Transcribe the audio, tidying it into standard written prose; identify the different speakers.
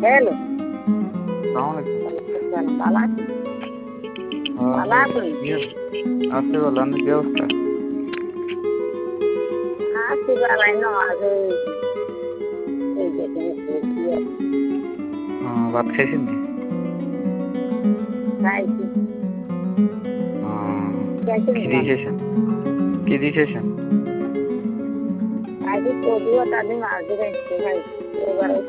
Speaker 1: Hello,
Speaker 2: সালাম আলাইকুম।
Speaker 1: ভালো আছি। ভালো আছেন?
Speaker 2: আছি ভালো, আপনি কি অবস্থা?
Speaker 1: আছি ভালোই না, আজ এই দেখেন
Speaker 2: ভাত খাইছেন নি?
Speaker 1: খাইছি। খাইছেন
Speaker 2: কি দিয়ে
Speaker 1: ভাত?
Speaker 2: খাইছেন? কি দিয়ে খাইছেন?
Speaker 1: খাইছি কদুয়া তাদের মাছ দিয়ে খাইছি। এবার